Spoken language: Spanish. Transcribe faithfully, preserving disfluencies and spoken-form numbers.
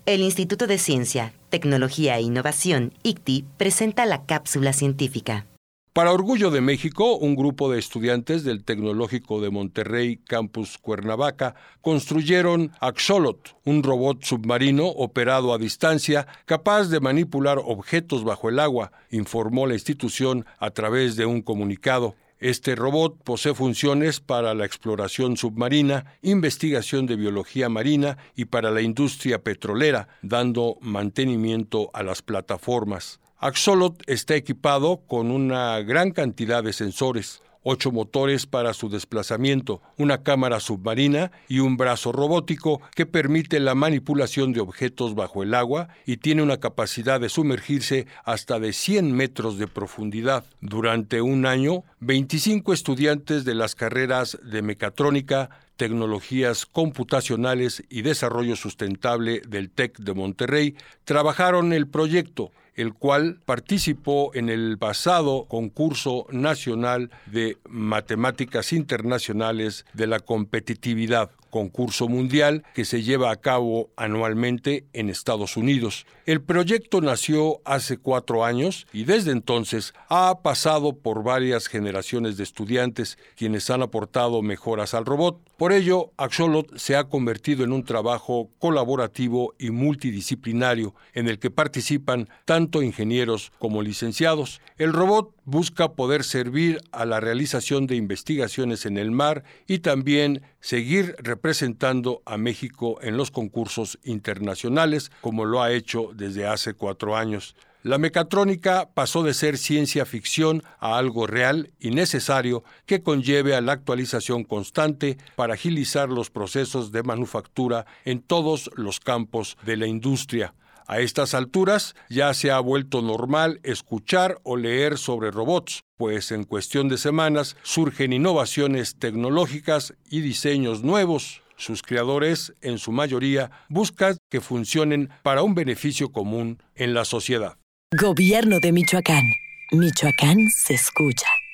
El Instituto de Ciencia, Tecnología e Innovación, I C T I, presenta la cápsula científica. Para orgullo de México, un grupo de estudiantes del Tecnológico de Monterrey, Campus Cuernavaca, construyeron Axolot, un robot submarino operado a distancia, capaz de manipular objetos bajo el agua, informó la institución a través de un comunicado. Este robot posee funciones para la exploración submarina, investigación de biología marina y para la industria petrolera, dando mantenimiento a las plataformas. Axolot está equipado con una gran cantidad de sensores, ocho motores para su desplazamiento, una cámara submarina y un brazo robótico que permite la manipulación de objetos bajo el agua y tiene una capacidad de sumergirse hasta de cien metros de profundidad. Durante un año, veinticinco estudiantes de las carreras de mecatrónica, tecnologías computacionales y desarrollo sustentable del TEC de Monterrey trabajaron el proyecto, el cual participó en el pasado concurso nacional de matemáticas internacionales de la competitividad, concurso mundial que se lleva a cabo anualmente en Estados Unidos. El proyecto nació hace cuatro años y desde entonces ha pasado por varias generaciones de estudiantes quienes han aportado mejoras al robot. Por ello, Axolot se ha convertido en un trabajo colaborativo y multidisciplinario en el que participan tanto ingenieros como licenciados. El robot busca poder servir a la realización de investigaciones en el mar y también seguir representando a México en los concursos internacionales, como lo ha hecho desde hace cuatro años. La mecatrónica pasó de ser ciencia ficción a algo real y necesario que conlleve a la actualización constante para agilizar los procesos de manufactura en todos los campos de la industria. A estas alturas ya se ha vuelto normal escuchar o leer sobre robots, pues en cuestión de semanas surgen innovaciones tecnológicas y diseños nuevos. Sus creadores, en su mayoría, buscan que funcionen para un beneficio común en la sociedad. Gobierno de Michoacán. Michoacán se escucha.